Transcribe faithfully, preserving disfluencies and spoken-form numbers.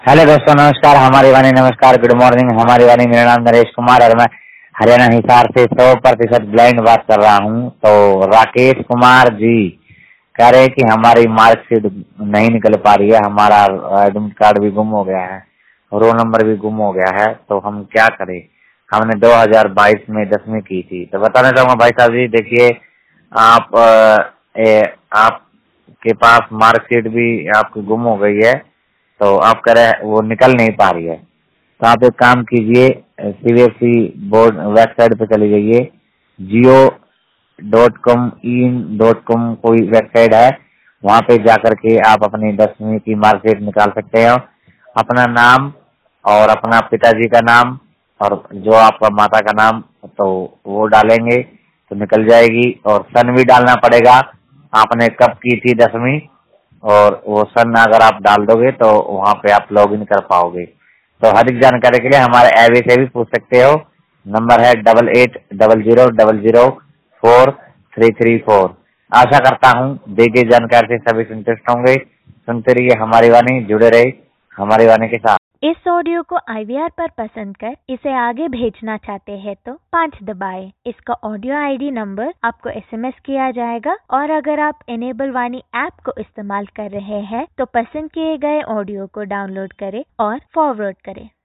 Hello दोस्तों, नमस्कार। हमारी वाणी नमस्कार, गुड मॉर्निंग। हमारी वाणी, मेरा नाम नरेश कुमार और मैं हरियाणा हिसार से सौ प्रतिशत ब्लाइंड बात कर रहा हूँ। तो राकेश कुमार जी कह रहे कि हमारी मार्कशीट नहीं निकल पा रही है, हमारा एडमिट कार्ड भी गुम हो गया है, रोल नंबर भी गुम हो गया है, तो हम क्या करें। हमने दो हज़ार बाईस में दसवीं की थी। तो बताना चाहूँगा भाई साहब जी, देखिए आप ए, आपके पास मार्कशीट भी आपकी गुम हो गई है, तो आप कह रहे हैं वो निकल नहीं पा रही है। तो आप एक काम कीजिए, सीबीएसई बोर्ड वेबसाइट पे चली जाइए, Jio dot com in dot com कोई वेबसाइट है, वहाँ पे जाकर के आप अपनी दसवीं की मार्कशीट निकाल सकते हो। अपना नाम और अपना पिताजी का नाम और जो आपका माता का नाम, तो वो डालेंगे तो निकल जाएगी। और सन भी डालना पड़ेगा, आपने कब की थी दसवीं, और वो सन अगर आप डाल दोगे तो वहाँ पे आप लॉग इन कर पाओगे। तो हर एक जानकारी के लिए हमारे ऐप से भी पूछ सकते हो। नंबर है double eight double zero double zero four three three four. आशा करता हूँ दी गई जानकारी से सभी संतुष्ट होंगे। सुनते रहिए हमारी वाणी, जुड़े रहे हमारी वाणी के साथ। इस ऑडियो को आई वी आर पर पसंद कर इसे आगे भेजना चाहते हैं तो पाँच दबाएं। इसका ऑडियो आई डी नंबर आपको एस एम एस किया जाएगा, और अगर आप इनेबल वाणी ऐप को इस्तेमाल कर रहे हैं तो पसंद किए गए ऑडियो को डाउनलोड करें और फॉरवर्ड करें।